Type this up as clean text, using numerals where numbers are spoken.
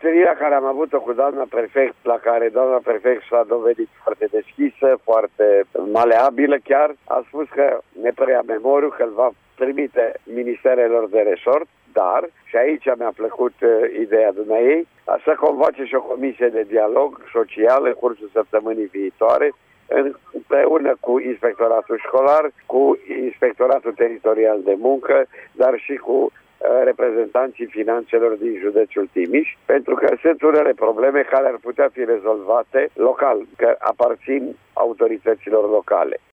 întâlnirea care am avut-o cu doamna prefect, la care doamna prefect s-a dovedit foarte deschisă, foarte maleabilă chiar, a spus că ne părea memoriu că îl va trimite ministerelor de resort, dar, și aici mi-a plăcut ideea dumneaei, să convoace și o comisie de dialog social în cursul săptămânii viitoare, împreună cu inspectoratul școlar, cu inspectoratul teritorial de muncă, dar și cu reprezentanții finanțelor din județul Timiș, pentru că sunt unele probleme care ar putea fi rezolvate local, că aparțin autorităților locale.